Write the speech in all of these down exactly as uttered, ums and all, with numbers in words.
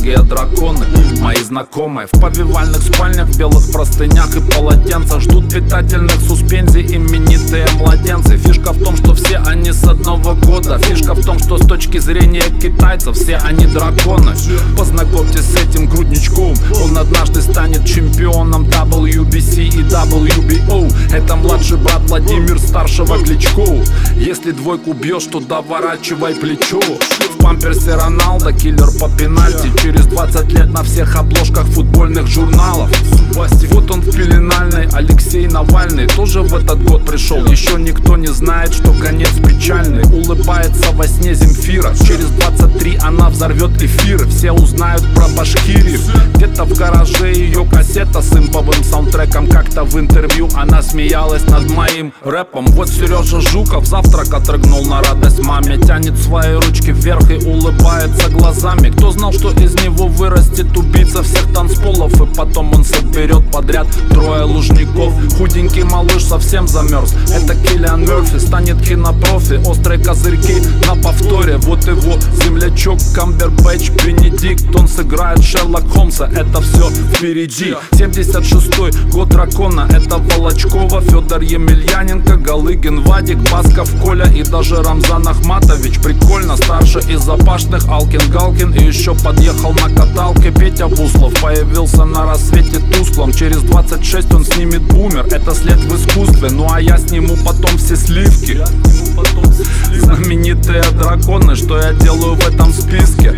многие драконы, мои знакомые. В повивальных спальнях, в белых простынях и полотенцах ждут питательных суспензий именитые младенцы. Фишка в том, что все они с одного года. Фишка в том, что с точки зрения китайцев все они драконы. Познакомьтесь с этим грудничком, он однажды станет чемпионом дабл ю би си и дабл ю би о. Это младший брат Владимир старшего Кличко. Если двойку бьешь, то доворачивай плечо. В памперсе Роналдо, киллер по пенальти. Через двадцать лет на всех обложках футбольных журналов. Вот он в пеленальной, Алексей Навальный тоже в этот год пришел. Еще никто не знает, что конец печальный. Улыбается во сне Земфира. Через двадцать три она взорвет эфиры. Все узнают про Башкирию. Где-то в гараже ее кассета с имповым саундтреком. Как-то в интервью она смеялась над моим рэпом. Вот Сережа Жуков завтрак отрыгнул на радость маме. Тянет свои ручки вверх и улыбается глазами. Кто знал, что из него вырастет убийца всех танцполов? И потом он соберет подряд трое лужников. Худенький малыш совсем замерз. Это Киллиан Мерфи, станет кинопрофи. Острые козырьки на повторе. Вот его землячок Камбербэтч Бенедикт. Он сыграет Шерлок Холмса, это все впереди. Семьдесят шестой год дракона, это Волочкова, Федор Емельяненко, Галыгин, Вадик, Басков, Коля и даже Рамзан Ахматович. Прикольно, старше из запашных Алкин, Галкин. И еще подъехал на каталке Петя Буслов. Появился на рассвете тусклом. Через двадцать шесть он снимет бумер. Это след в искусстве, ну а я сниму потом все сливки. Знаменитые драконы, что я делаю в этом списке?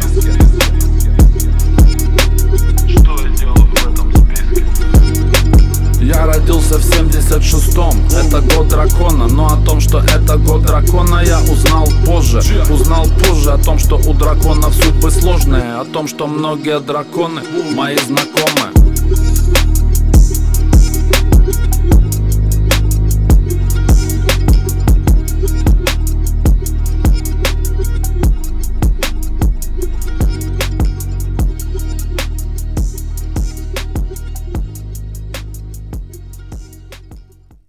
Я родился в семьдесят шестом, это год дракона. Но о том, что это год дракона, я узнал позже. Узнал позже о том, что у драконов судьбы сложные. О том, что многие драконы мои знакомые.